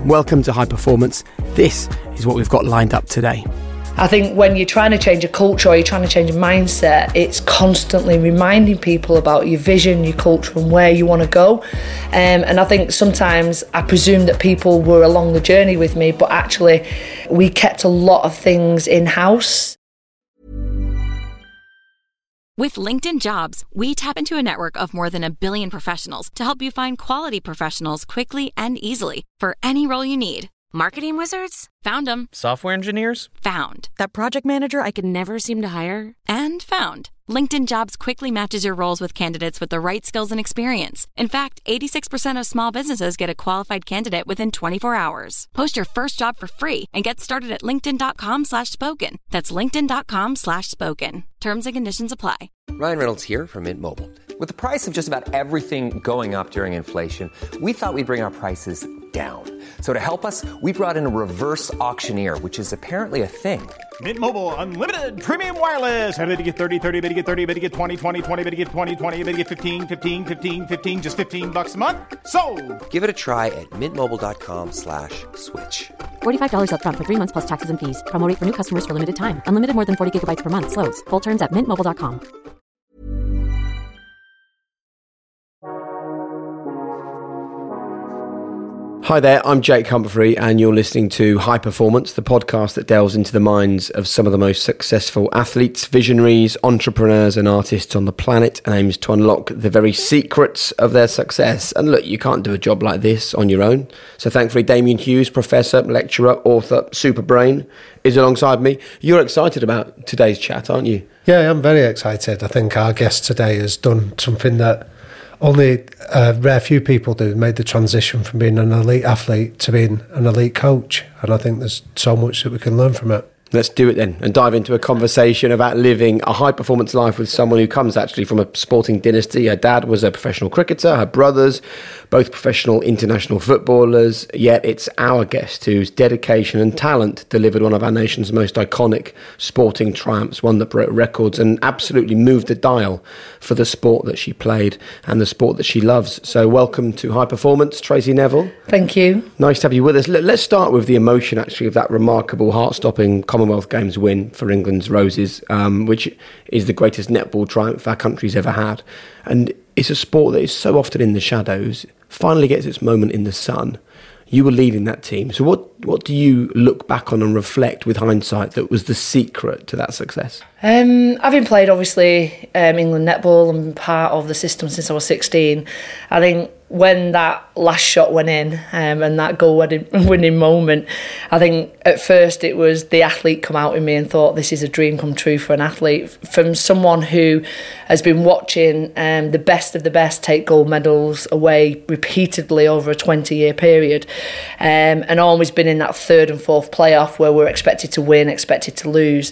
Welcome to High Performance. This is what we've got lined up today. I think when you're trying to change a culture or you're trying to change a mindset, it's constantly reminding people about your vision, your culture and where you want to go. And I think sometimes I presume that people were along the journey with me, but actually we kept a lot of things in-house. With LinkedIn Jobs, we tap into a network of more than 1 billion professionals to help you find quality professionals quickly and easily for any role you need. Marketing wizards? Found them. Software engineers? Found. That project manager I could never seem to hire? And found. LinkedIn Jobs quickly matches your roles with candidates with the right skills and experience. In fact, 86% of small businesses get a qualified candidate within 24 hours. Post your first job for free and get started at linkedin.com/spoken. That's linkedin.com/spoken. Terms and conditions apply. Ryan Reynolds here from Mint Mobile. With the price of just about everything going up during inflation, we thought we'd bring our prices down. So to help us, we brought in a reverse auctioneer, which is apparently a thing. Mint Mobile Unlimited Premium Wireless. How to get 30, 30, bit to get 30, bit to get 20, 20, 20, bit to get 20, 20, bit to get 15, 15, 15, 15, just $15 a month? Sold! Give it a try at mintmobile.com/switch. $45 up front for 3 months plus taxes and fees. Promo rate for new customers for limited time. Unlimited more than 40 gigabytes per month. Slows full terms at mintmobile.com. Hi there, I'm Jake Humphrey and you're listening to High Performance, the podcast that delves into the minds of some of the most successful athletes, visionaries, entrepreneurs and artists on the planet and aims to unlock the very secrets of their success. And look, you can't do a job like this on your own. So thankfully, Damian Hughes, professor, lecturer, author, super brain, is alongside me. You're excited about today's chat, aren't you? Yeah, I'm very excited. I think our guest today has done something that only a rare few people do, made the transition from being an elite athlete to being an elite coach. And I think there's so much that we can learn from it. Let's do it then and dive into a conversation about living a high-performance life with someone who comes actually from a sporting dynasty. Her dad was a professional cricketer, her brothers, both professional international footballers, yet it's our guest whose dedication and talent delivered one of our nation's most iconic sporting triumphs, one that broke records and absolutely moved the dial for the sport that she played and the sport that she loves. So welcome to High Performance, Tracy Neville. Thank you. Nice to have you with us. Let's start with the emotion actually of that remarkable, heart-stopping Commonwealth Games win for England's Roses, which is the greatest netball triumph our country's ever had. And it's a sport that is so often in the shadows, finally gets its moment in the sun. You were leading that team. So what do you look back on and reflect with hindsight that was the secret to that success? Having played, obviously, England netball and part of the system since I was 16, I think when that last shot went in and that goal-winning moment, I think at first it was the athlete come out in me and thought, this is a dream come true for an athlete. From someone who has been watching the best of the best take gold medals away repeatedly over a 20-year period and always been in that third and fourth playoff where we're expected to win, expected to lose.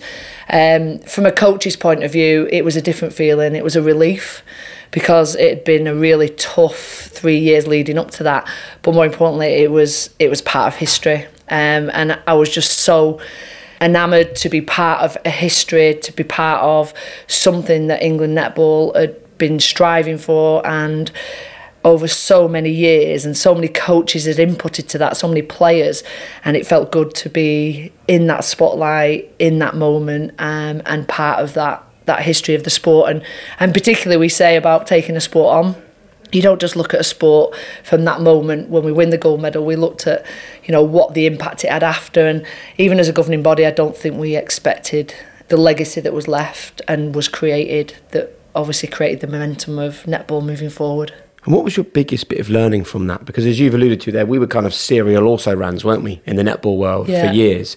From a coach's point of view, it was a different feeling. It was a relief because it had been a really tough 3 years leading up to that. But more importantly, it was part of history. And I was just so enamoured to be part of a history, to be part of something that England netball had been striving for and over so many years, and so many coaches had inputted to that, so many players, and it felt good to be in that spotlight, in that moment, and part of that history of the sport. And particularly we say about taking a sport on, you don't just look at a sport from that moment when we win the gold medal. We looked at, what the impact it had after, and even as a governing body, I don't think we expected the legacy that was left and was created, that obviously created the momentum of netball moving forward. And what was your biggest bit of learning from that? Because as you've alluded to there, we were kind of serial also-rans, weren't we, in the netball world for years.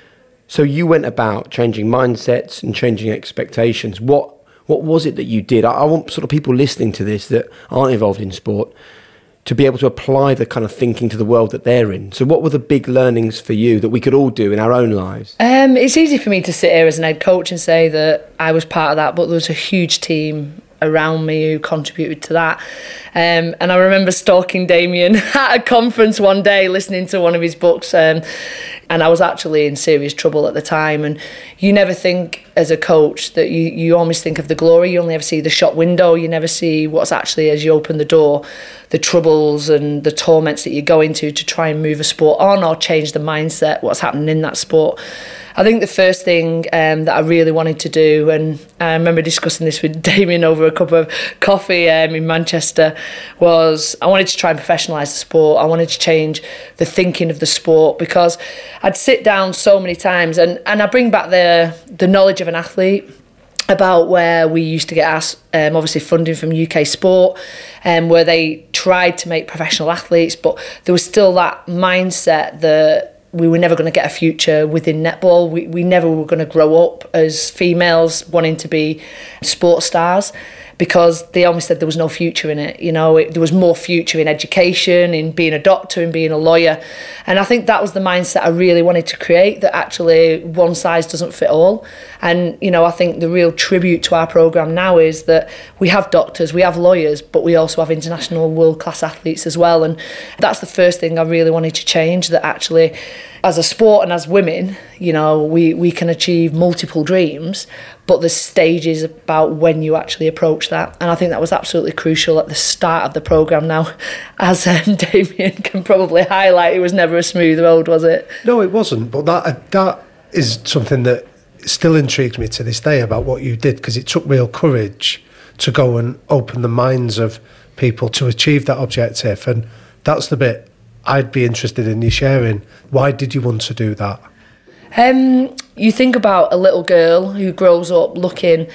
So you went about changing mindsets and changing expectations. What was it that you did? I want sort of people listening to this that aren't involved in sport to be able to apply the kind of thinking to the world that they're in. So what were the big learnings for you that we could all do in our own lives? It's easy for me to sit here as an head coach and say that I was part of that, but there was a huge team around me who contributed to that. And I remember stalking Damian at a conference one day, listening to one of his books, and I was actually in serious trouble at the time. And you never think as a coach that you almost think of the glory. You only ever see the shop window. You never see what's actually, as you open the door, the troubles and the torments that you go into to try and move a sport on or change the mindset, what's happening in that sport. I think the first thing that I really wanted to do, and I remember discussing this with Damien over a cup of coffee in Manchester, was I wanted to try and professionalise the sport. I wanted to change the thinking of the sport, because I'd sit down so many times and I bring back the knowledge of an athlete about where we used to get asked, obviously funding from UK Sport, where they tried to make professional athletes, but there was still that mindset that we were never going to get a future within netball. We never were going to grow up as females wanting to be sports stars, because they almost said there was no future in it. You know, there was more future in education, in being a doctor, in being a lawyer. And I think that was the mindset I really wanted to create, that actually one size doesn't fit all. And, you know, I think the real tribute to our programme now is that we have doctors, we have lawyers, but we also have international world-class athletes as well. And that's the first thing I really wanted to change, that actually, as a sport and as women, you know, we can achieve multiple dreams, but the stage is about when you actually approach that. And I think that was absolutely crucial at the start of the programme. Now, as Damien can probably highlight, it was never a smooth road, was it? No, it wasn't. But that is something that still intrigues me to this day about what you did, because it took real courage to go and open the minds of people to achieve that objective. And that's the bit I'd be interested in you sharing. Why did you want to do that? You think about a little girl who grows up looking,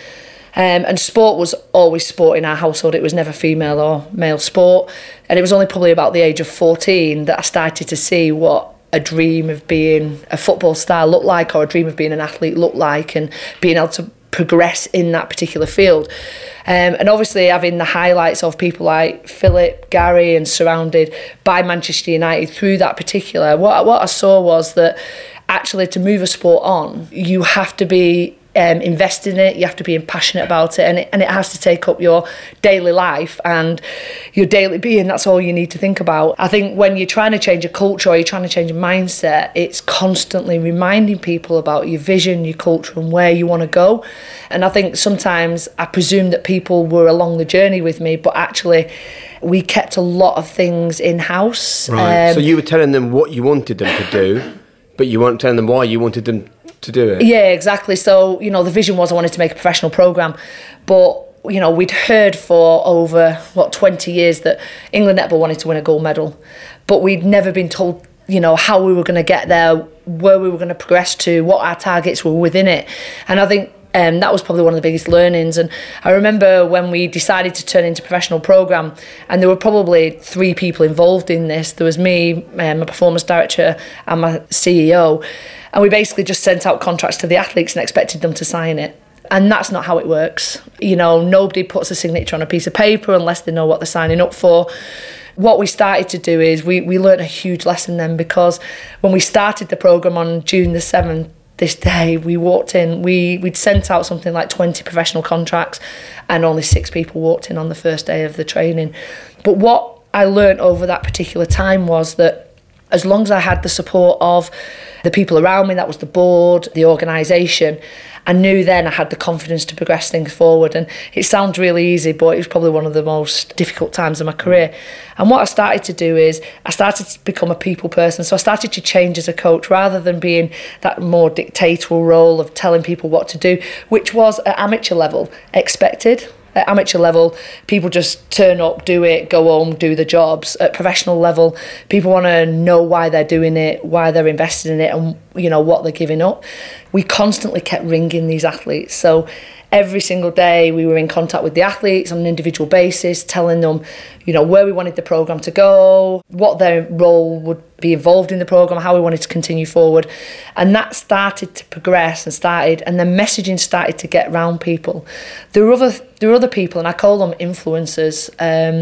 and sport was always sport in our household. It was never female or male sport. And it was only probably about the age of 14 that I started to see what a dream of being a football star looked like, or a dream of being an athlete looked like, and being able to progress in that particular field. And obviously having the highlights of people like Philip, Gary, and surrounded by Manchester United through that particular, what I saw was that actually to move a sport on, you have to be invested in it, you have to be passionate about it, and it has to take up your daily life and your daily being. That's all you need to think about. I think when you're trying to change a culture or you're trying to change a mindset, it's constantly reminding people about your vision, your culture, and where you want to go. And I think sometimes I presume that people were along the journey with me, but actually we kept a lot of things in-house. Right. So you were telling them what you wanted them to do, but you weren't telling them why you wanted them to do it. Yeah, exactly. So, you know, the vision was I wanted to make a professional programme, but, you know, we'd heard for over, 20 years that England netball wanted to win a gold medal, but we'd never been told, you know, how we were going to get there, where we were going to progress to, what our targets were within it. And I think that was probably one of the biggest learnings. And I remember when we decided to turn into a professional programme, and there were probably 3 people involved in this. There was me, my performance director, and my CEO. And we basically just sent out contracts to the athletes and expected them to sign it. And that's not how it works. You know, nobody puts a signature on a piece of paper unless they know what they're signing up for. What we started to do is we learned a huge lesson then, because when we started the programme on June the 7th, this day, we walked in, we'd sent out something like 20 professional contracts, and only 6 people walked in on the first day of the training. But what I learned over that particular time was that as long as I had the support of the people around me, that was the board, the organisation, I knew then I had the confidence to progress things forward. And it sounds really easy, but it was probably one of the most difficult times of my career. And what I started to do is I started to become a people person. So I started to change as a coach, rather than being that more dictatorial role of telling people what to do, which was at amateur level expected. At amateur level, people just turn up, do it, go home, do the jobs. At professional level, people want to know why they're doing it, why they're invested in it, and, you know, what they're giving up. We constantly kept ringing these athletes. So every single day we were in contact with the athletes on an individual basis, telling them, you know, where we wanted the programme to go, what their role would be involved in the programme, how we wanted to continue forward. And that started to progress and the messaging started to get around people. There were other people, and I call them influencers,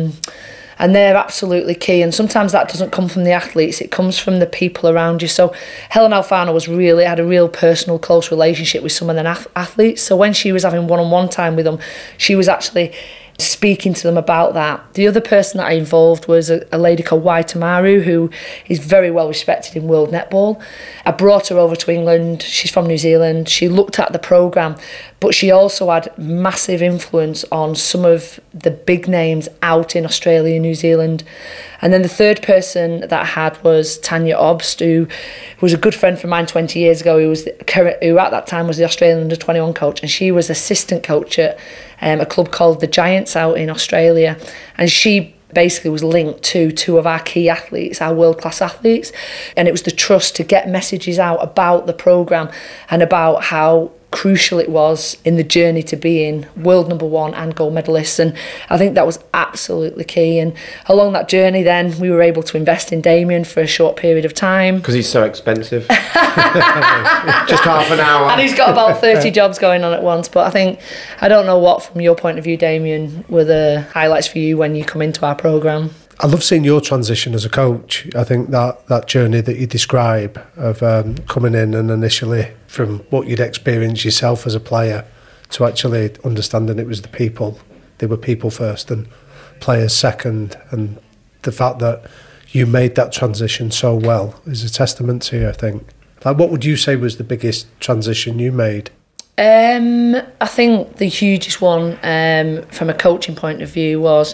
and they're absolutely key. And sometimes that doesn't come from the athletes, it comes from the people around you. So Helen Alfano had a real personal, close relationship with some of the athletes. So when she was having one-on-one time with them, she was actually speaking to them about that. The other person that I involved was a lady called Wai Tamaru, who is very well respected in world netball. I brought her over to England. She's from New Zealand. She looked at the programme, but she also had massive influence on some of the big names out in Australia and New Zealand. And then the third person that I had was Tanya Obst, who was a good friend of mine 20 years ago, who at that time was the Australian under-21 coach, and she was assistant coach at a club called the Giants out in Australia. And she basically was linked to two of our key athletes, our world-class athletes. And it was the trust to get messages out about the programme and about how crucial it was in the journey to being world number one and gold medalists. And I think that was absolutely key. And along that journey then we were able to invest in Damien for a short period of time. Because he's so expensive. Just half an hour. And he's got about 30 jobs going on at once. But I don't know what, from your point of view, Damien, were the highlights for you when you come into our programme? I love seeing your transition as a coach. I think that journey that you describe of coming in and initially from what you'd experienced yourself as a player to actually understanding it was the people. They were people first and players second. And the fact that you made that transition so well is a testament to you, I think. Like, what would you say was the biggest transition you made? I think the hugest one from a coaching point of view was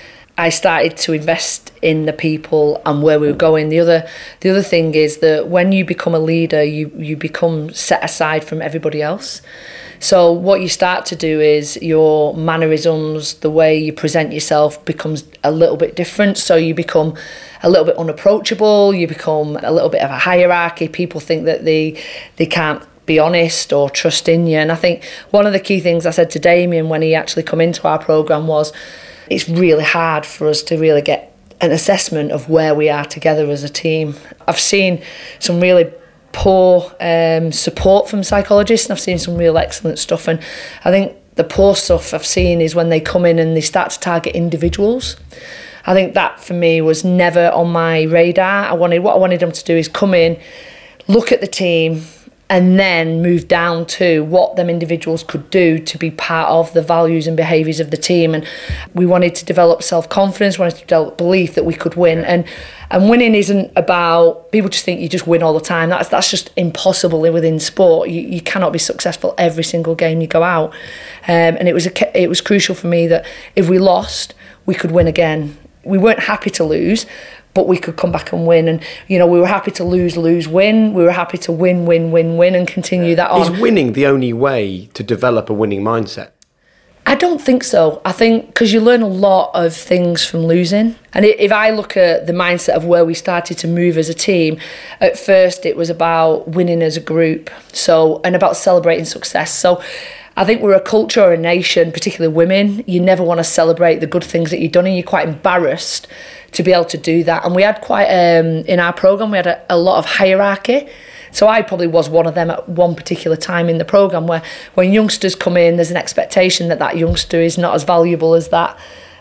I started to invest in the people and where we were going. The other thing is that when you become a leader, you become set aside from everybody else. So what you start to do is your mannerisms, the way you present yourself becomes a little bit different. So you become a little bit unapproachable, you become a little bit of a hierarchy. People think that they can't be honest or trust in you. And I think one of the key things I said to Damien when he actually come into our programme was, it's really hard for us to really get an assessment of where we are together as a team. I've seen some really poor support from psychologists, and I've seen some real excellent stuff. And I think the poor stuff I've seen is when they come in and they start to target individuals. I think that for me was never on my radar. What I wanted them to do is come in, look at the team, and then move down to what them individuals could do to be part of the values and behaviours of the team. And we wanted to develop self-confidence, wanted to develop belief that we could win. And winning isn't about, people just think you just win all the time. That's just impossible within sport. You cannot be successful every single game you go out. And it was crucial for me that if we lost, we could win again. We weren't happy to lose, but we could come back and win. And, we were happy to lose, win. We were happy to win, and continue that on. Is winning the only way to develop a winning mindset? I don't think so. I think because you learn a lot of things from losing. And if I look at the mindset of where we started to move as a team, at first it was about winning as a group, and about celebrating success. So I think we're a culture or a nation, particularly women, you never want to celebrate the good things that you've done, and you're quite embarrassed to be able to do that. And we had quite, in our programme, we had a lot of hierarchy. So I probably was one of them at one particular time in the programme where when youngsters come in, there's an expectation that youngster is not as valuable as that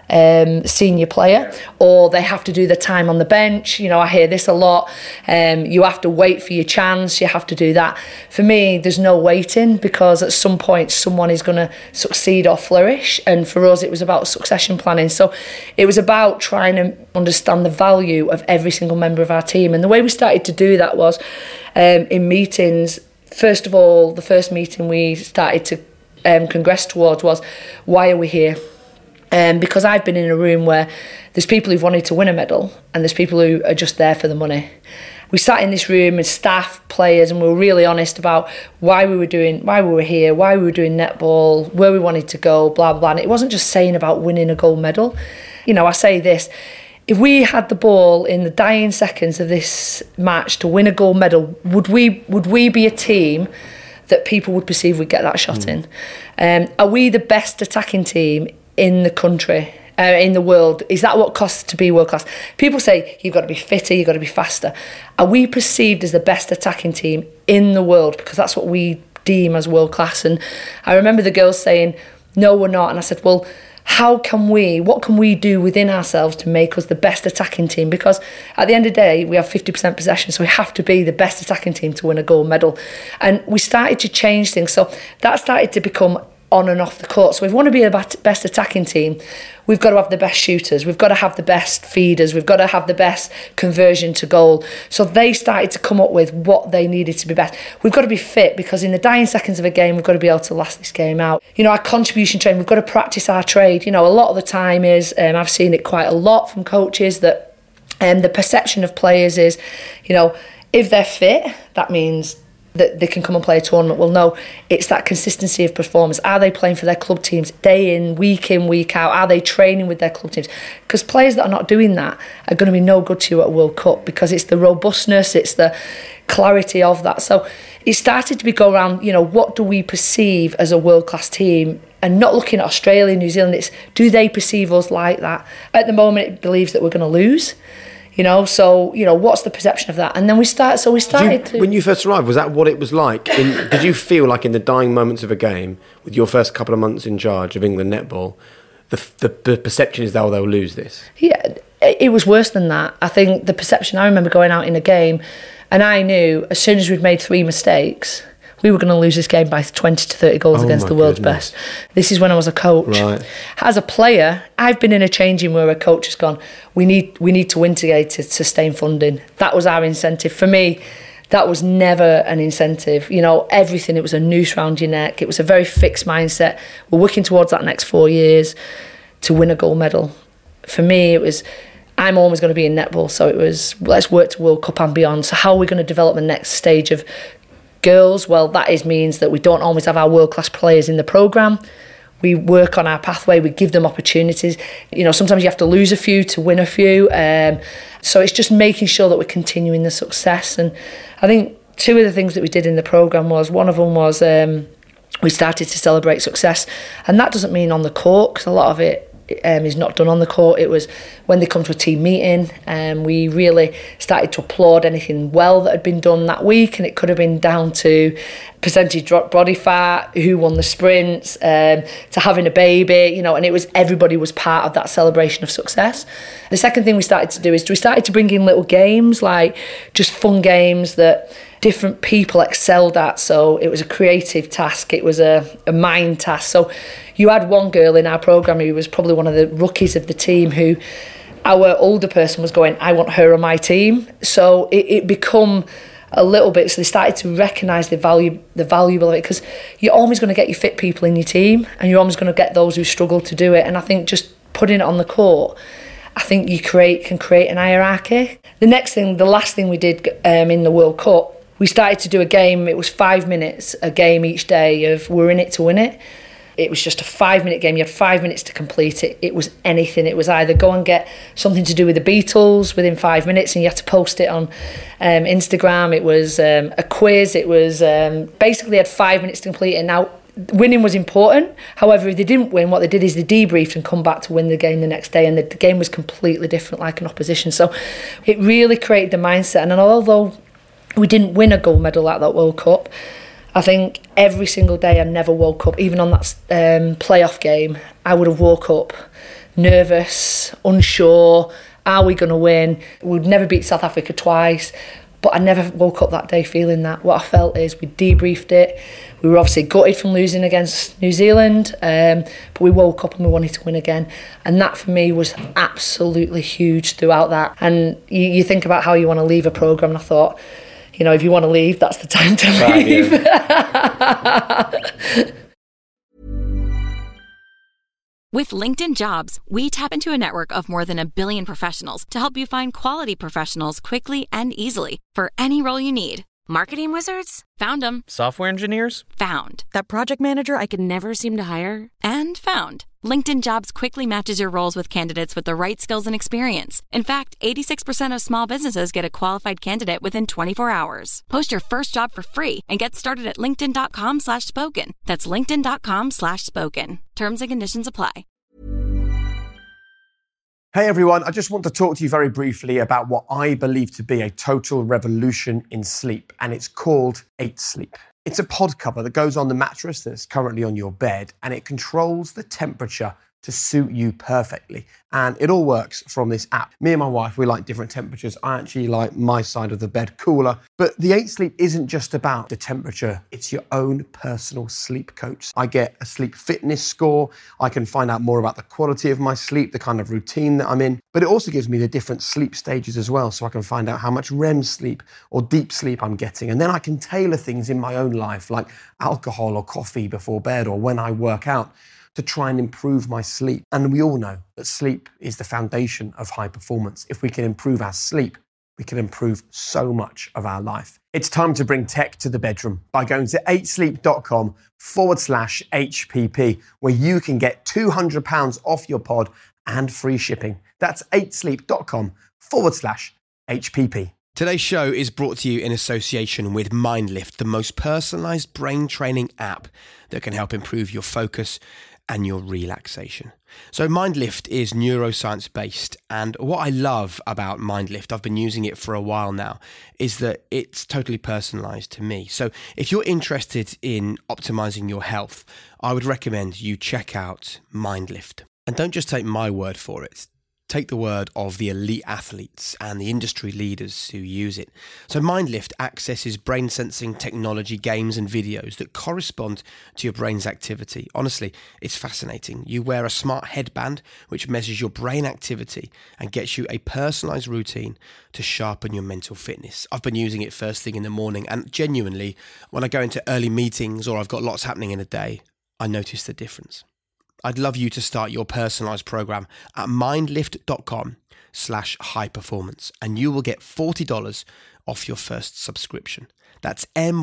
senior player, or they have to do the time on the bench. I hear this a lot. You have to wait for your chance, you have to do that. For me, there's no waiting, because at some point someone is going to succeed or flourish, and for us it was about succession planning. So it was about trying to understand the value of every single member of our team. And the way we started to do that was in meetings. First of all, the first meeting we started to congress towards was, why are we here? Because I've been in a room where there's people who've wanted to win a medal and there's people who are just there for the money. We sat in this room as staff, players, and we were really honest about why we were here, why we were doing netball, where we wanted to go, blah, blah, blah. And it wasn't just saying about winning a gold medal. I say this, if we had the ball in the dying seconds of this match to win a gold medal, would we be a team that people would perceive we'd get that shot in? Are we the best attacking team in the country, in the world? Is that what costs to be world class? People say you've got to be fitter, you've got to be faster. Are we perceived as the best attacking team in the world? Because that's what we deem as world class. And I remember the girls saying, no, we're not. And I said, well, what can we do within ourselves to make us the best attacking team? Because at the end of the day, we have 50% possession, so we have to be the best attacking team to win a gold medal. And we started to change things. So that started to become on and off the court. So if we want to be the best attacking team, we've got to have the best shooters, we've got to have the best feeders, we've got to have the best conversion to goal. So they started to come up with what they needed to be best. We've got to be fit, because in the dying seconds of a game, we've got to be able to last this game out. You know, our contribution training, we've got to practice our trade. You know, a lot of the time is, I've seen it quite a lot from coaches, that the perception of players is, you know, if they're fit, that means that they can come and play a tournament. Well, no, it's that consistency of performance. Are they playing for their club teams day in, week out? Are they training with their club teams? Because players that are not doing that are going to be no good to you at a World Cup, because it's the robustness, it's the clarity of that. So it started to go around, you know, what do we perceive as a world-class team? And not looking at Australia, New Zealand, it's, do they perceive us like that? At the moment, it believes that we're going to lose. You know, so, you know, what's the perception of that? And then we started When you first arrived, was that what it was like? Did you feel like in the dying moments of a game, with your first couple of months in charge of England netball, the perception is they'll lose this? Yeah, it was worse than that. I think the perception, I remember going out in a game and I knew as soon as we'd made 3 mistakes, we were going to lose this game by 20 to 30 goals against the world's best. This is when I was a coach. Right. As a player, I've been in a changing where a coach has gone, we need to win today to sustain funding. That was our incentive. For me, that was never an incentive. You know, everything, it was a noose round your neck. It was a very fixed mindset. We're working towards that next 4 years to win a gold medal. For me, it was, I'm always going to be in netball. So it was, let's work to World Cup and beyond. So how are we going to develop the next stage of girls? Well, that means that we don't always have our world-class players in the programme. We work on our pathway, we give them opportunities. You know, sometimes you have to lose a few to win a few. So it's just making sure that we're continuing the success. And I think 2 of the things that we did in the programme was, one of them was we started to celebrate success. And that doesn't mean on the court, because a lot of it is not done on the court. It was when they come to a team meeting, and we really started to applaud anything well that had been done that week, and it could have been down to percentage body fat, who won the sprints, to having a baby, you know, and it was, everybody was part of that celebration of success. The second thing we started to do is we started to bring in little games, like just fun games that different people excelled at. So it was a creative task, it was a mind task. So you had one girl in our programme who was probably one of the rookies of the team, who our older person was going, I want her on my team. So it become a little bit, so they started to recognise the valuable of it, because you're always going to get your fit people in your team, and you're always going to get those who struggle to do it. And I think just putting it on the court, I think you can create an hierarchy. The last thing we did in the World Cup, we started to do a game. It was 5 minutes a game each day of we're in it to win it. It was just a 5-minute game. You had 5 minutes to complete it. It was anything. It was either go and get something to do with the Beatles within 5 minutes, and you had to post it on Instagram. It was a quiz. It was basically had 5 minutes to complete it. Now, winning was important. However, if they didn't win, what they did is they debriefed and come back to win the game the next day, and the game was completely different, like an opposition. So it really created the mindset. And although we didn't win a gold medal at that World Cup, I think every single day I never woke up, even on that playoff game, I would have woke up nervous, unsure, are we going to win? We'd never beat South Africa twice, but I never woke up that day feeling that. What I felt is we debriefed it. We were obviously gutted from losing against New Zealand, but we woke up and we wanted to win again. And that for me was absolutely huge throughout that. And you think about how you want to leave a programme, and I thought, you know, if you want to leave, that's the time to leave. With LinkedIn Jobs, we tap into a network of more than 1 billion professionals to help you find quality professionals quickly and easily for any role you need. Marketing wizards? Found them. Software engineers? Found. That project manager I could never seem to hire? And found. LinkedIn Jobs quickly matches your roles with candidates with the right skills and experience. In fact, 86% of small businesses get a qualified candidate within 24 hours. Post your first job for free and get started at linkedin.com/spoken. That's linkedin.com/spoken. Terms and conditions apply. Hey everyone, I just want to talk to you very briefly about what I believe to be a total revolution in sleep, and it's called 8 Sleep. It's a pod cover that goes on the mattress that's currently on your bed, and it controls the temperature to suit you perfectly. And it all works from this app. Me and my wife, we like different temperatures. I actually like my side of the bed cooler. But the 8 Sleep isn't just about the temperature. It's your own personal sleep coach. I get a sleep fitness score. I can find out more about the quality of my sleep, the kind of routine that I'm in. But it also gives me the different sleep stages as well. So I can find out how much REM sleep or deep sleep I'm getting. And then I can tailor things in my own life, like alcohol or coffee before bed or when I work out, to try and improve my sleep. And we all know that sleep is the foundation of high performance. If we can improve our sleep, we can improve so much of our life. It's time to bring tech to the bedroom by going to 8sleep.com/HPP, where you can get £200 off your pod and free shipping. That's 8sleep.com/HPP. Today's show is brought to you in association with MindLift, the most personalised brain training app that can help improve your focus and your relaxation. So MindLift is neuroscience based, and what I love about MindLift, I've been using it for a while now, is that it's totally personalised to me. So if you're interested in optimising your health, I would recommend you check out MindLift. And don't just take my word for it. Take the word of the elite athletes and the industry leaders who use it. So MindLift accesses brain sensing technology, games and videos that correspond to your brain's activity. Honestly, it's fascinating. You wear a smart headband which measures your brain activity and gets you a personalised routine to sharpen your mental fitness. I've been using it first thing in the morning, and genuinely, when I go into early meetings or I've got lots happening in a day, I notice the difference. I'd love you to start your personalised program at mindlift.com/high-performance, and you will get $40 off your first subscription. That's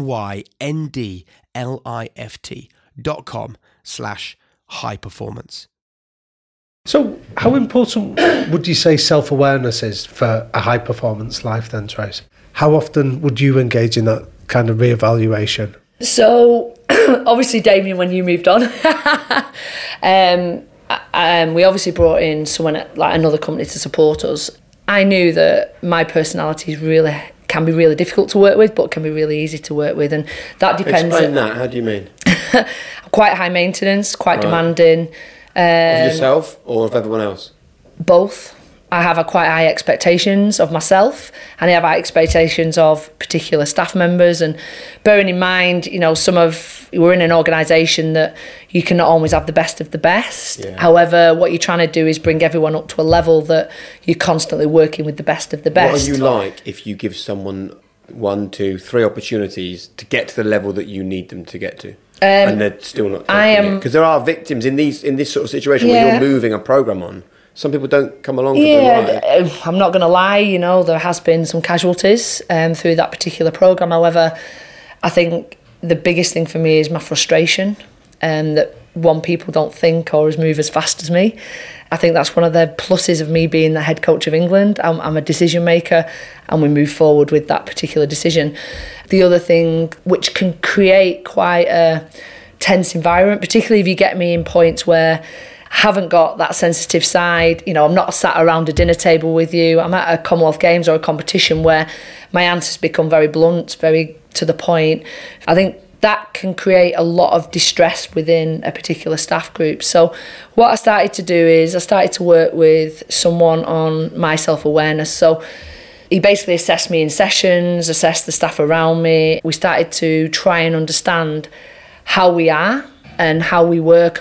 MYNDLIFT.com/high-performance. So how important would you say self-awareness is for a high-performance life then, Trace? How often would you engage in that kind of reevaluation? So, obviously, Damien, when you moved on, we obviously brought in someone like another company to support us. I knew that my personality can be really difficult to work with, but can be really easy to work with, and that depends. Explain that. How do you mean? Quite high maintenance, quite demanding. Of yourself or of everyone else? Both. I have quite high expectations of myself, and I have high expectations of particular staff members. And bearing in mind, we're in an organisation that you cannot always have the best of the best. Yeah. However, what you're trying to do is bring everyone up to a level that you're constantly working with the best of the best. What are you like if you give someone 1, 2, 3 opportunities to get to the level that you need them to get to? And they're still not taking it? Because there are victims in this sort of situation where you're moving a programme on. Some people don't come along for the ride. I'm not going to lie, there has been some casualties through that particular programme. However, I think the biggest thing for me is my frustration, that people don't think or move as fast as me. I think that's one of the pluses of me being the head coach of England. I'm a decision maker, and we move forward with that particular decision. The other thing, which can create quite a tense environment, particularly if you get me in points where haven't got that sensitive side. I'm not sat around a dinner table with you. I'm at a Commonwealth Games or a competition where my answers become very blunt, very to the point. I think that can create a lot of distress within a particular staff group. So what I started to do is I started to work with someone on my self-awareness. So he basically assessed me in sessions, assessed the staff around me. We started to try and understand how we are and how we work.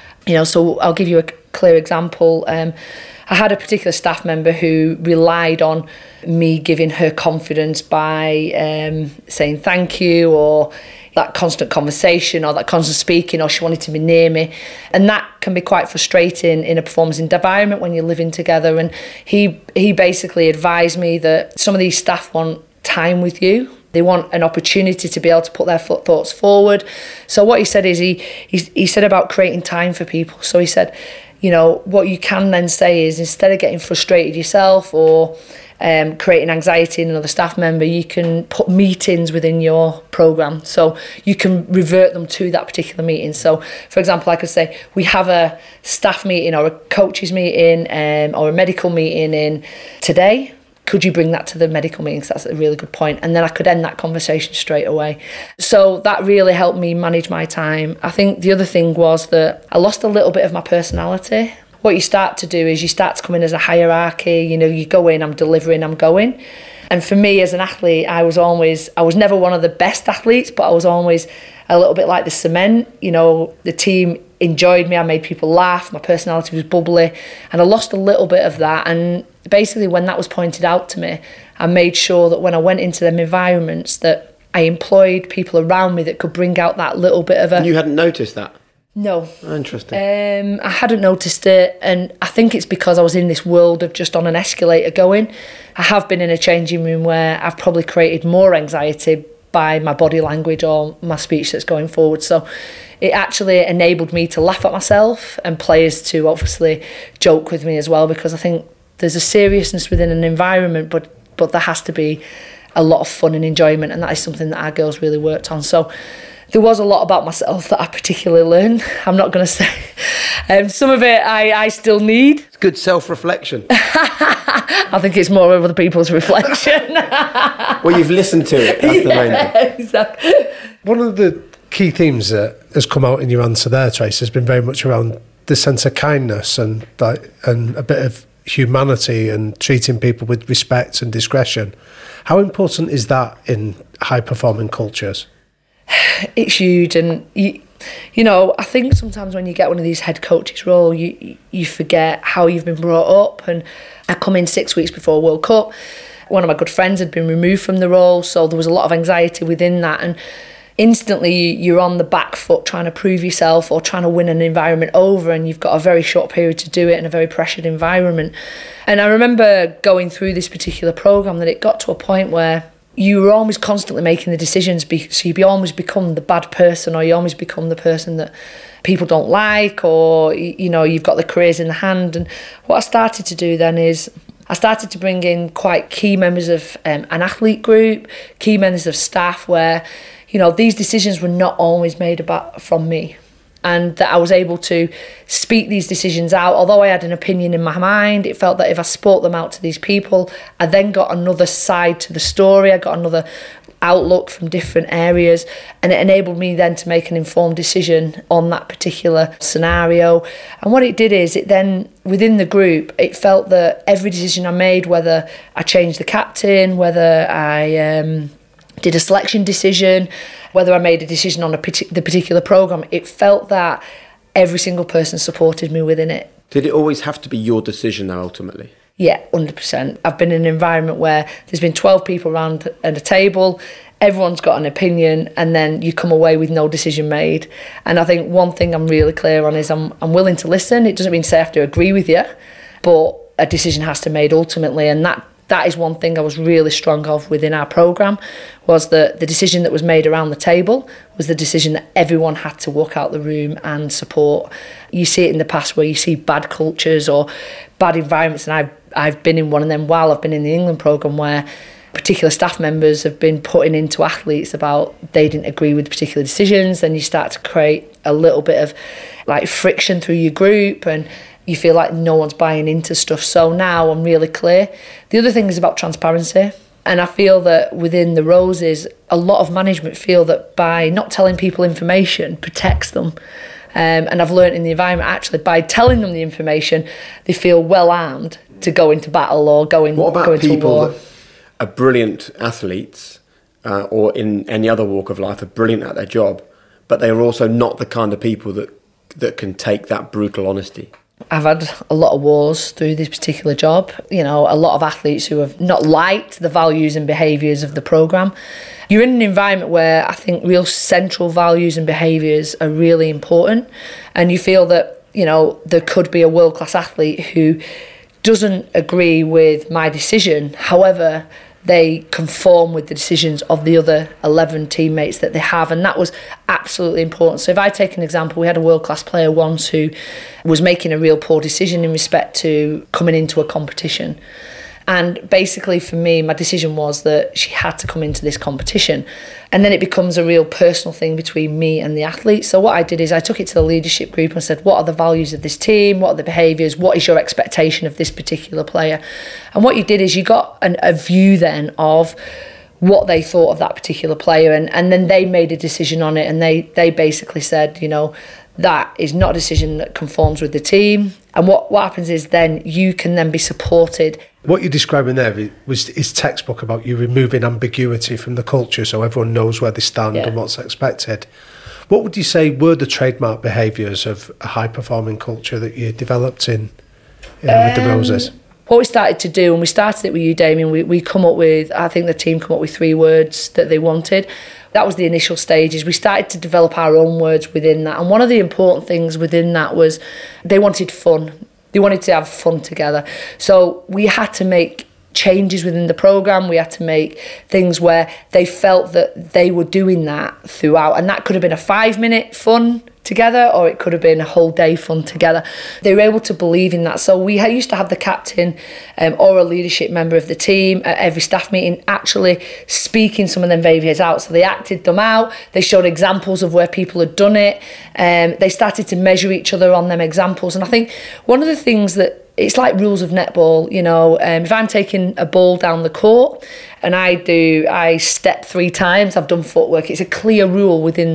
So I'll give you a clear example. I had a particular staff member who relied on me giving her confidence by saying thank you, or that constant conversation, or that constant speaking, or she wanted to be near me. And that can be quite frustrating in a performance environment when you're living together. And he basically advised me that some of these staff want time with you. They want an opportunity to be able to put their thoughts forward. So what he said is he said about creating time for people. So he said, what you can then say is, instead of getting frustrated yourself or creating anxiety in another staff member, you can put meetings within your programme. So you can revert them to that particular meeting. So, for example, I could say, we have a staff meeting or a coaches meeting or a medical meeting in today. could you bring that to the medical meetings? That's a really good point. And then I could end that conversation straight away. So that really helped me manage my time. I think the other thing was that I lost a little bit of my personality. What you start to do is you start to come in as a hierarchy. You know, you go in, I'm delivering, I'm going. And for me as an athlete, I was never one of the best athletes, but I was always a little bit like the cement. You know, the team enjoyed me, I made people laugh, my personality was bubbly, and I lost a little bit of that. And basically when that was pointed out to me, I made sure that when I went into them environments that I employed people around me that could bring out that little bit of a... You hadn't noticed that? No. Oh, interesting. I hadn't noticed it, and I think it's because I was in this world of just on an escalator going. I have been in a changing room where I've probably created more anxiety by my body language or my speech that's going forward. So it actually enabled me to laugh at myself and players to obviously joke with me as well, because I think there's a seriousness within an environment, but there has to be a lot of fun and enjoyment, and that is something that our girls really worked on. So there was a lot about myself that I particularly learned. I'm not going to say. Some of it I still need. It's good self-reflection. I think it's more of other people's reflection. Well, you've listened to it. That's the main thing. Exactly. One of the key themes that has come out in your answer there, Trace, has been very much around the sense of kindness and a bit of humanity and treating people with respect and discretion. How important is that in high-performing cultures? It's huge, and you know, I think sometimes when you get one of these head coaches role, you forget how you've been brought up. And I come in 6 weeks before World Cup. One of my good friends had been removed from the role, so there was a lot of anxiety within that, and instantly you're on the back foot trying to prove yourself or trying to win an environment over, and you've got a very short period to do it in a very pressured environment. And I remember going through this particular programme that it got to a point where you were always constantly making the decisions, so you almost become the bad person, or you almost become the person that people don't like, or you know, you've got the careers in the hand. And what I started to do then is I started to bring in quite key members of an athlete group, key members of staff, where you know, these decisions were not always made from me, and that I was able to speak these decisions out. Although I had an opinion in my mind, it felt that if I spoke them out to these people, I then got another side to the story. I got another outlook from different areas, and it enabled me then to make an informed decision on that particular scenario. And what it did is it then, within the group, it felt that every decision I made, whether I changed the captain, whether I did a selection decision, whether I made a decision on the particular programme, it felt that every single person supported me within it. Did it always have to be your decision though, ultimately? Yeah, 100%. I've been in an environment where there's been 12 people around at a table, everyone's got an opinion, and then you come away with no decision made. And I think one thing I'm really clear on is I'm willing to listen. It doesn't mean to say I have to agree with you, but a decision has to be made ultimately, and that is one thing I was really strong of within our programme, was that the decision that was made around the table was the decision that everyone had to walk out the room and support. You see it in the past where you see bad cultures or bad environments, and I've been in one of them while I've been in the England programme, where particular staff members have been putting into athletes about they didn't agree with particular decisions. Then you start to create a little bit of like friction through your group, and you feel like no one's buying into stuff. So now I'm really clear. The other thing is about transparency. And I feel that within the Roses, a lot of management feel that by not telling people information protects them. And I've learned in the environment, actually, by telling them the information, they feel well armed to go into battle or go into war. What about people that are brilliant athletes or in any other walk of life, are brilliant at their job, but they are also not the kind of people that can take that brutal honesty? I've had a lot of wars through this particular job. You know, a lot of athletes who have not liked the values and behaviours of the programme. You're in an environment where I think real central values and behaviours are really important, and you feel that, you know, there could be a world-class athlete who doesn't agree with my decision. However, they conform with the decisions of the other 11 teammates that they have, and that was absolutely important. So if I take an example, we had a world-class player once who was making a real poor decision in respect to coming into a competition, And basically for me, my decision was that she had to come into this competition. And then it becomes a real personal thing between me and the athlete. So what I did is I took it to the leadership group and said, what are the values of this team? What are the behaviours? What is your expectation of this particular player? And what you did is you got a view then of what they thought of that particular player, and then they made a decision on it, and they basically said, you know, that is not a decision that conforms with the team. And what happens is then you can then be supported. What you're describing there is textbook about you removing ambiguity from the culture so everyone knows where they stand and what's expected. What would you say were the trademark behaviours of a high-performing culture that you developed with the Roses? What we started to do, and we started it with you, Damien, we come up with, I think the team come up with 3 words that they wanted. That was the initial stages. We started to develop our own words within that. And one of the important things within that was they wanted fun. They wanted to have fun together. So we had to make changes within the programme. We had to make things where they felt that they were doing that throughout. And that could have been a 5-minute fun together, or it could have been a whole day fun together. They were able to believe in that. So we used to have the captain or a leadership member of the team at every staff meeting actually speaking some of them behaviours out. So they acted them out, they showed examples of where people had done it, they started to measure each other on them examples. And I think one of the things that, it's like rules of netball, you know, if I'm taking a ball down the court and I step 3 times, I've done footwork. It's a clear rule within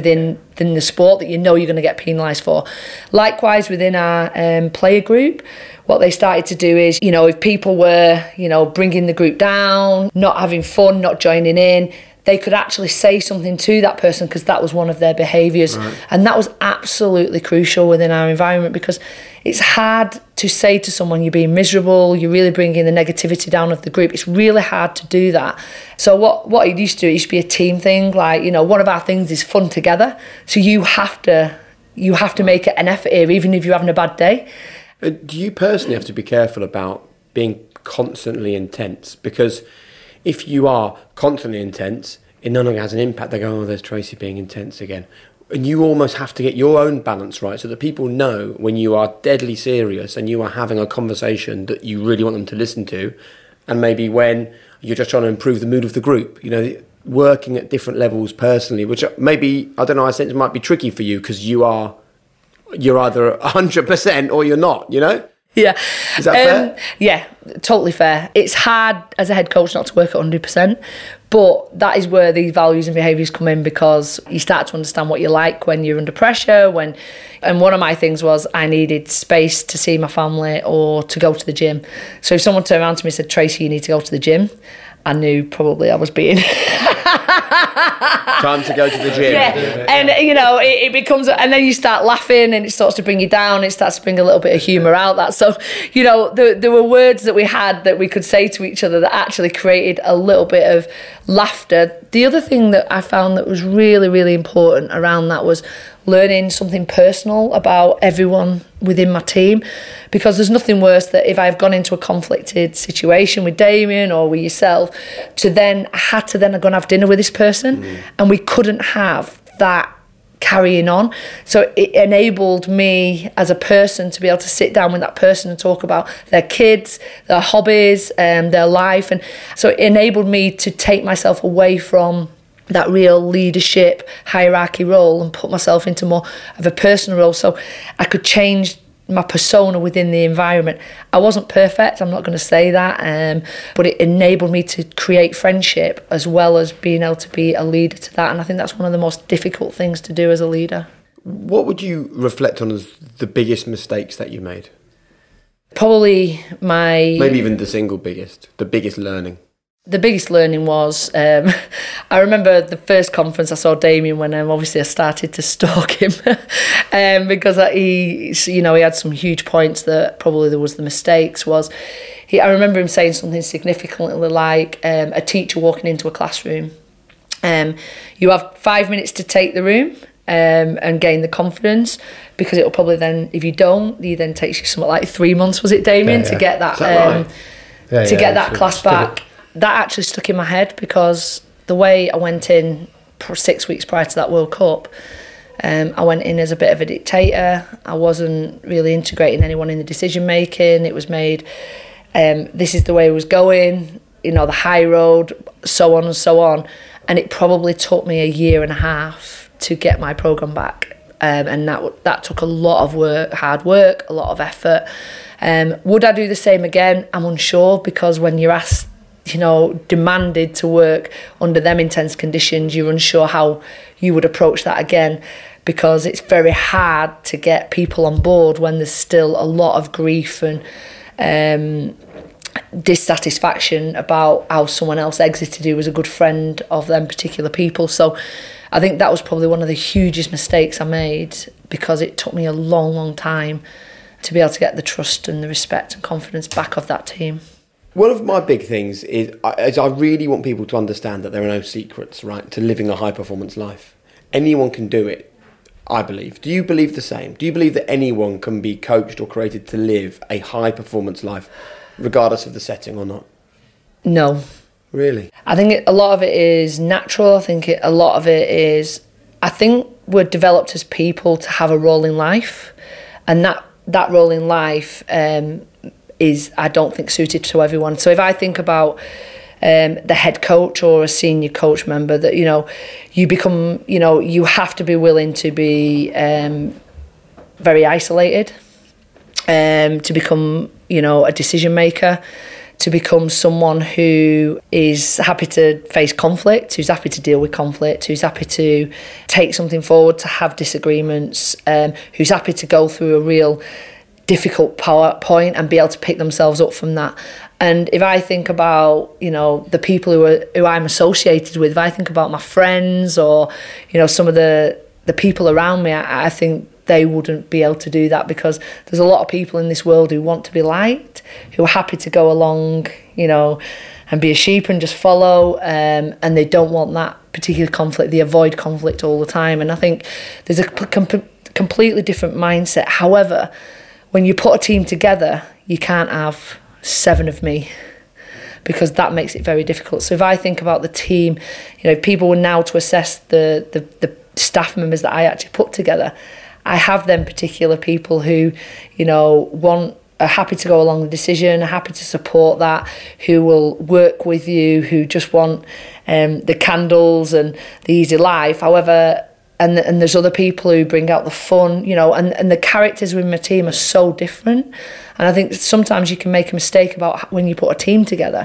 the sport that you know you're going to get penalised for. Likewise, within our player group, what they started to do is, you know, if people were, you know, bringing the group down, not having fun, not joining in, they could actually say something to that person because that was one of their behaviours. Right. And that was absolutely crucial within our environment, because it's hard to say to someone you're being miserable, you're really bringing the negativity down of the group. It's really hard to do that. So what it used to do, it used to be a team thing. Like, you know, one of our things is fun together. So you have to make an effort here, even if you're having a bad day. Do you personally have to be careful about being constantly intense? Because if you are constantly intense, it no longer has an impact. They go, oh, there's Tracy being intense again. And you almost have to get your own balance right so that people know when you are deadly serious and you are having a conversation that you really want them to listen to, and maybe when you're just trying to improve the mood of the group, you know, working at different levels personally, which maybe, I don't know, I sense it might be tricky for you because you're either 100% or you're not, you know? Yeah. Is that fair? Yeah, totally fair. It's hard as a head coach not to work at 100%, but that is where these values and behaviours come in, because you start to understand what you like when you're under pressure. And one of my things was I needed space to see my family or to go to the gym. So if someone turned around to me and said, Tracy, you need to go to the gym, I knew probably I was being... Time to go to the gym. Yeah, and you know, it becomes, and then you start laughing and it starts to bring you down, it starts to bring a little bit of humour out that. So, you know, there were words that we had that we could say to each other that actually created a little bit of laughter. The other thing that I found that was really, really important around that was learning something personal about everyone within my team, because there's nothing worse that if I've gone into a conflicted situation with Damien or with yourself, I had to then go and have dinner with this person, and we couldn't have that carrying on. So it enabled me as a person to be able to sit down with that person and talk about their kids, their hobbies, their life. And so it enabled me to take myself away from that real leadership hierarchy role and put myself into more of a personal role, so I could change my persona within the environment. I wasn't perfect, I'm not going to say that, but it enabled me to create friendship as well as being able to be a leader to that. And I think that's one of the most difficult things to do as a leader. What would you reflect on as the biggest mistakes that you made? Probably maybe even the biggest learning. The biggest learning was, I remember the first conference I saw Damien when obviously I started to stalk him because he had some huge points that probably there was the mistakes. I remember him saying something significantly like a teacher walking into a classroom. You have 5 minutes to take the room and gain the confidence, because it will probably then, if you don't, it then takes you something like 3 months, was it, Damien, to get that get that class back. That actually stuck in my head, because the way I went in 6 weeks prior to that World Cup, I went in as a bit of a dictator. I wasn't really integrating anyone in the decision making. It was made this is the way it was going, you know, the high road, so on and so on. And it probably took me 1.5 years to get my programme back. And that took a lot of work, hard work, a lot of effort. Would I do the same again? I'm unsure, because when you're asked, you know, demanded to work under them intense conditions, you're unsure how you would approach that again, because it's very hard to get people on board when there's still a lot of grief and dissatisfaction about how someone else exited who was a good friend of them particular people. So I think that was probably one of the hugest mistakes I made, because it took me a long, long time to be able to get the trust and the respect and confidence back of that team. One of my big things is I really want people to understand that there are no secrets, right, to living a high-performance life. Anyone can do it, I believe. Do you believe the same? Do you believe that anyone can be coached or created to live a high-performance life, regardless of the setting or not? No. Really? I think a lot of it is natural. I think a lot of it is... I think we're developed as people to have a role in life, and that role in life... is, I don't think, suited to everyone. So if I think about the head coach or a senior coach member, that, you know, you become, you know, you have to be willing to be very isolated, to become, you know, a decision maker, to become someone who is happy to face conflict, who's happy to deal with conflict, who's happy to take something forward, to have disagreements, who's happy to go through a real difficult PowerPoint and be able to pick themselves up from that. And if I think about, you know, the people who I'm associated with, if I think about my friends or, you know, some of the people around me, I think they wouldn't be able to do that, because there's a lot of people in this world who want to be liked, who are happy to go along, you know, and be a sheep and just follow, and they don't want that particular conflict. They avoid conflict all the time. And I think there's a completely different mindset. However, when you put a team together, you can't have 7 of me, because that makes it very difficult. So if I think about the team, you know, if people were now to assess the staff members that I actually put together, I have them particular people who, you know, are happy to go along the decision, are happy to support that, who will work with you, who just want the candles and the easy life. However, and there's other people who bring out the fun, you know, and the characters within my team are so different. And I think sometimes you can make a mistake about when you put a team together,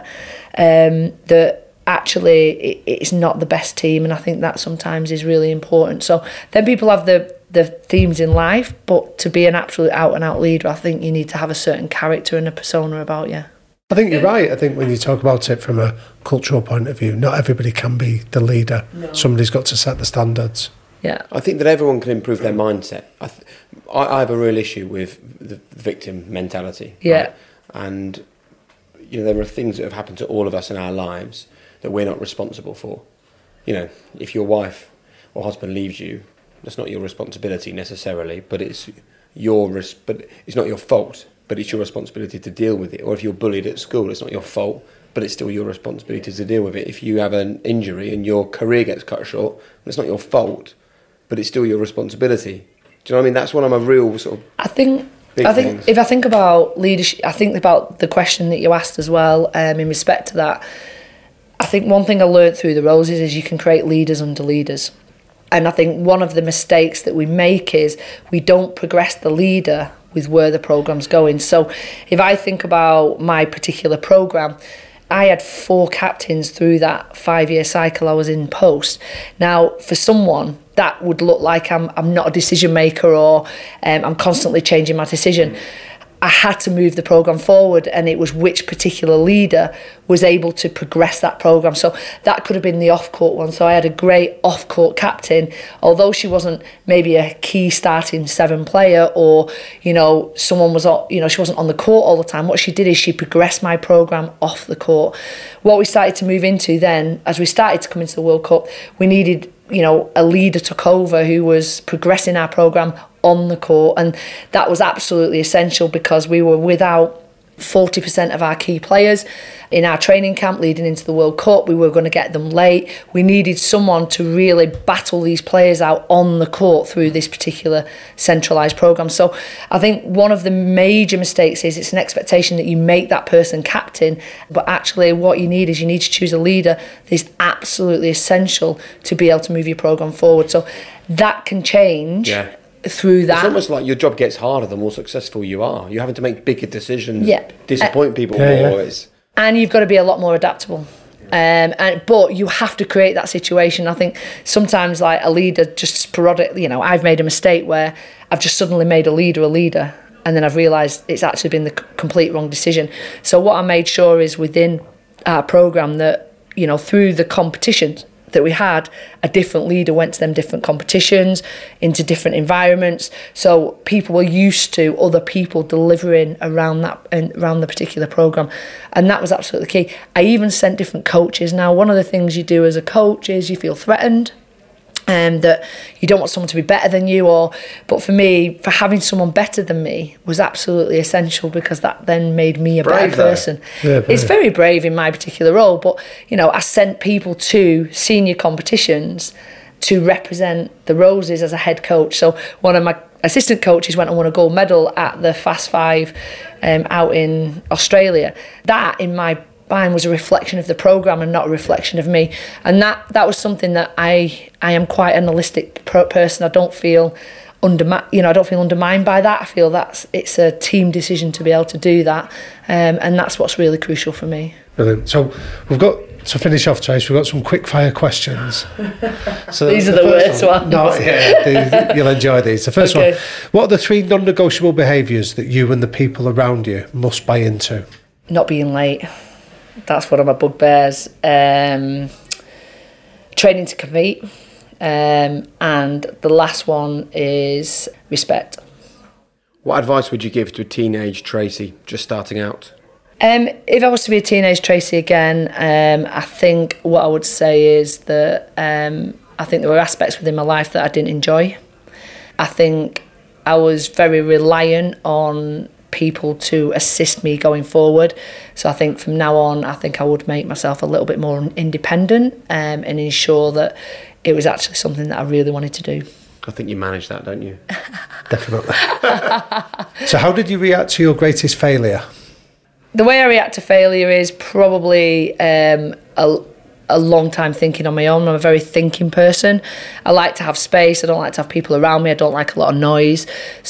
that actually it's not the best team. And I think that sometimes is really important. So then people have the themes in life, but to be an absolute out-and-out leader, I think you need to have a certain character and a persona about you. I think you're right. I think when you talk about it from a cultural point of view, not everybody can be the leader. No. Somebody's got to set the standards. Yeah, I think that everyone can improve their mindset. I have a real issue with the victim mentality. Yeah. Right? And, you know, there are things that have happened to all of us in our lives that we're not responsible for. You know, if your wife or husband leaves you, that's not your responsibility necessarily, but it's it's not your fault, but it's your responsibility to deal with it. Or if you're bullied at school, it's not your fault, but it's still your responsibility to deal with it. If you have an injury and your career gets cut short, it's not your fault, but it's still your responsibility. Do you know what I mean? That's one of my real sort of things. If I think about leadership, I think about the question that you asked as well, in respect to that. I think one thing I learned through the Roses is you can create leaders under leaders. And I think one of the mistakes that we make is we don't progress the leader with where the programme's going. So if I think about my particular programme, I had 4 captains through that 5-year cycle I was in post. Now, for someone, that would look like I'm not a decision maker, or I'm constantly changing my decision. I had to move the programme forward, and it was which particular leader was able to progress that programme. So that could have been the off-court one. So I had a great off-court captain, although she wasn't maybe a key starting 7 player, or, you know, someone was, you know, she wasn't on the court all the time. What she did is she progressed my programme off the court. What we started to move into then, as we started to come into the World Cup, we needed, you know, a leader took over who was progressing our programme on the court, and that was absolutely essential, because we were without 40% of our key players in our training camp leading into the World Cup. We were going to get them late. We needed someone to really battle these players out on the court through this particular centralised programme. So I think one of the major mistakes is it's an expectation that you make that person captain, but actually what you need is you need to choose a leader that is absolutely essential to be able to move your programme forward. So that can change. Yeah. Through that. It's almost like your job gets harder the more successful you are. You're having to make bigger decisions, disappoint people more. And you've got to be a lot more adaptable. But you have to create that situation. I think sometimes like a leader just sporadic, I've made a mistake where I've just suddenly made a leader, and then I've realised it's actually been the complete wrong decision. So what I made sure is within our programme that, through the competitions that we had, a different leader went to them different competitions, into different environments. So people were used to other people delivering around the particular programme. And that was absolutely key. I even sent different coaches. Now, one of the things you do as a coach is you feel threatened. And that you don't want someone to be better than you, but for me, for having someone better than me was absolutely essential, because that then made me a better person. Yeah, it's very brave in my particular role, but I sent people to senior competitions to represent the Roses as a head coach. So one of my assistant coaches went and won a gold medal at the Fast Five out in Australia. That, in my mind, was a reflection of the programme and not a reflection of me. And that was something that I am quite an holistic person. I don't feel undermined by that. I feel it's a team decision to be able to do that, and that's what's really crucial for me. Brilliant. So we've got to finish off, Trace. We've got some quick fire questions. So these are the worst ones. No, you'll enjoy these. The first one: what are the 3 non-negotiable behaviours that you and the people around you must buy into? Not being late. That's one of my bugbears. Training to compete. And the last one is respect. What advice would you give to a teenage Tracy just starting out? If I was to be a teenage Tracy again, I think what I would say is that I think there were aspects within my life that I didn't enjoy. I think I was very reliant on people to assist me going forward. So I think from now on, I think I would make myself a little bit more independent and ensure that it was actually something that I really wanted to do. I think you managed that, don't you? Definitely. So how did you react to your greatest failure? The way I react to failure is probably a long time thinking on my own. I'm a very thinking person. I like to have space. I don't like to have people around me. I don't like a lot of noise.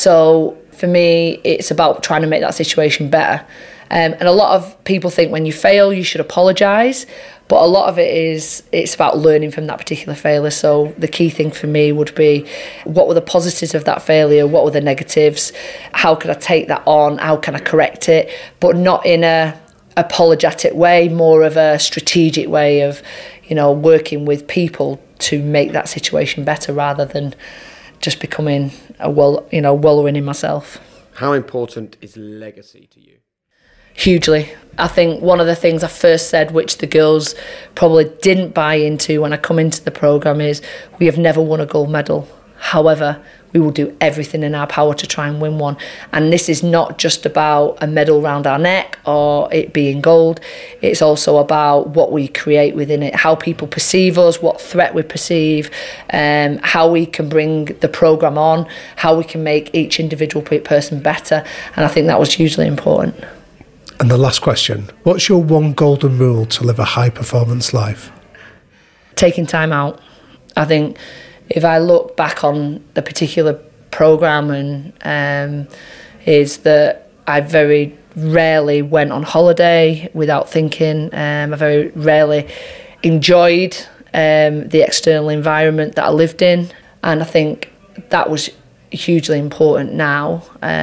So for me, it's about trying to make that situation better. And a lot of people think when you fail, you should apologise. But a lot of it's about learning from that particular failure. So the key thing for me would be, what were the positives of that failure? What were the negatives? How could I take that on? How can I correct it? But not in a apologetic way, more of a strategic way of, working with people to make that situation better, rather than just becoming wallowing in myself. How important is legacy to you? Hugely. I think one of the things I first said, which the girls probably didn't buy into when I come into the programme, is we have never won a gold medal. However, we will do everything in our power to try and win one. And this is not just about a medal round our neck or it being gold. It's also about what we create within it, how people perceive us, what threat we perceive, how we can bring the programme on, how we can make each individual person better. And I think that was hugely important. And the last question, what's your one golden rule to live a high-performance life? Taking time out. I think if I look back on the particular programme, and is that I very rarely went on holiday without thinking. I very rarely enjoyed the external environment that I lived in. And I think that was hugely important now.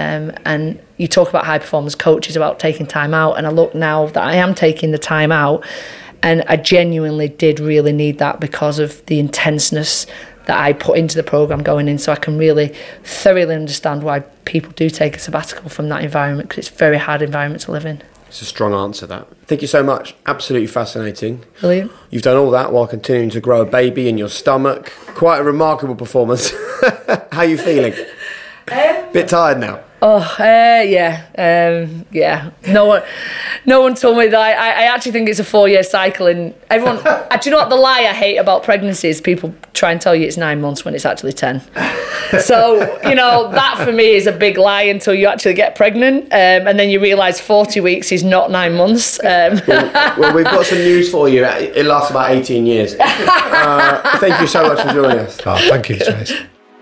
And you talk about high performance coaches about taking time out, and I look now that I am taking the time out, and I genuinely did really need that because of the intenseness that I put into the programme going in. So I can really thoroughly understand why people do take a sabbatical from that environment, because it's a very hard environment to live in. It's a strong answer, that. Thank you so much. Absolutely fascinating. Brilliant. You've done all that while continuing to grow a baby in your stomach. Quite a remarkable performance. How are you feeling? Bit tired now? Yeah. No one told me that. I actually think it's a 4-year cycle, and everyone. Do you know what the lie I hate about pregnancy is? People try and tell you it's 9 months when it's actually 10. So that for me is a big lie until you actually get pregnant, and then you realise 40 weeks is not 9 months. Well, we've got some news for you. It lasts about 18 years. Thank you so much for joining us. Oh, thank you, Trace.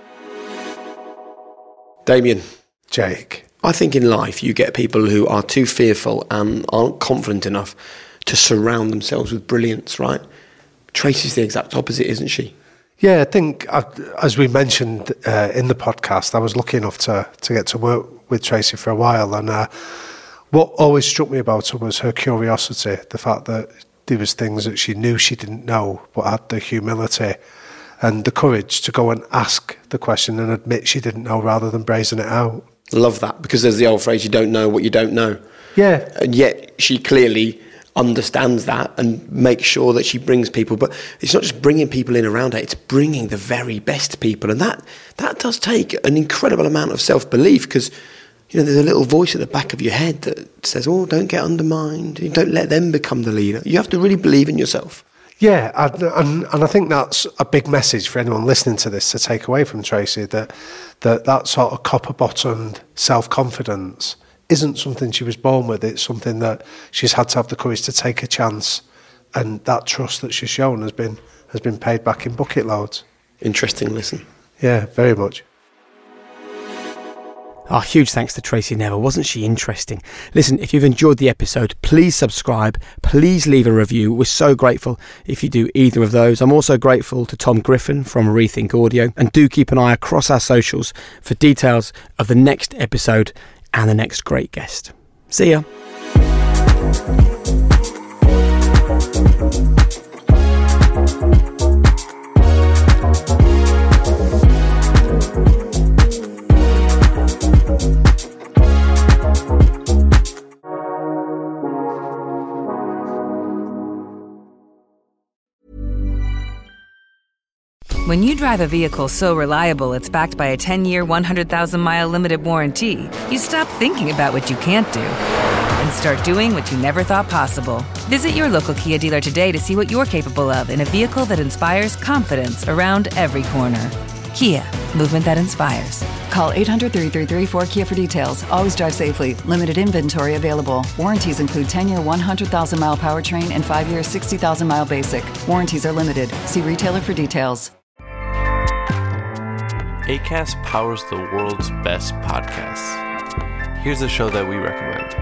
Damien. Jake. I think in life you get people who are too fearful and aren't confident enough to surround themselves with brilliance, right? Tracy's the exact opposite, isn't she? Yeah, I think, as we mentioned in the podcast, I was lucky enough to get to work with Tracy for a while, and what always struck me about her was her curiosity, the fact that there was things that she knew she didn't know, but had the humility and the courage to go and ask the question and admit she didn't know rather than brazen it out. Love that, because there's the old phrase, you don't know what you don't know. Yeah. And yet she clearly understands that and makes sure that she brings people. But it's not just bringing people in around her, it's bringing the very best people. And that does take an incredible amount of self-belief, because there's a little voice at the back of your head that says, oh, don't get undermined. Don't let them become the leader. You have to really believe in yourself. Yeah, and I think that's a big message for anyone listening to this to take away from Tracy, that sort of copper-bottomed self-confidence isn't something she was born with. It's something that she's had to have the courage to take a chance, and that trust that she's shown has been paid back in bucket loads. Interesting listen. Yeah, very much. Our huge thanks to Tracy Neville. Wasn't she interesting? Listen, if you've enjoyed the episode, please subscribe. Please leave a review. We're so grateful if you do either of those. I'm also grateful to Tom Griffin from Rethink Audio. And do keep an eye across our socials for details of the next episode and the next great guest. See ya. When you drive a vehicle so reliable it's backed by a 10-year, 100,000-mile limited warranty, you stop thinking about what you can't do and start doing what you never thought possible. Visit your local Kia dealer today to see what you're capable of in a vehicle that inspires confidence around every corner. Kia, movement that inspires. Call 800-333-4KIA for details. Always drive safely. Limited inventory available. Warranties include 10-year, 100,000-mile powertrain and 5-year, 60,000-mile basic. Warranties are limited. See retailer for details. Acast powers the world's best podcasts. Here's a show that we recommend.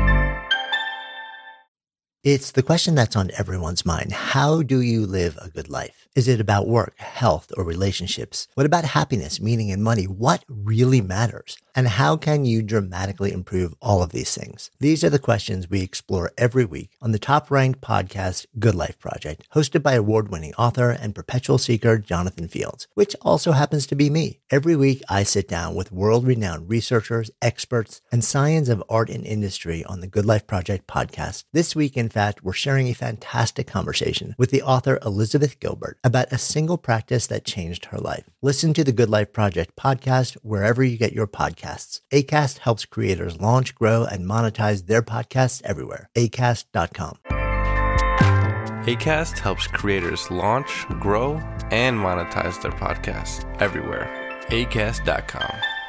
It's the question that's on everyone's mind. How do you live a good life? Is it about work, health, or relationships? What about happiness, meaning, and money? What really matters? And how can you dramatically improve all of these things? These are the questions we explore every week on the top-ranked podcast, Good Life Project, hosted by award-winning author and perpetual seeker Jonathan Fields, which also happens to be me. Every week, I sit down with world-renowned researchers, experts, and science of art and industry on the Good Life Project podcast. This week, in fact, we're sharing a fantastic conversation with the author Elizabeth Gilbert about a single practice that changed her life. Listen to the Good Life Project podcast wherever you get your podcasts. Acast helps creators launch, grow, and monetize their podcasts everywhere. Acast.com. Acast helps creators launch, grow, and monetize their podcasts everywhere. Acast.com.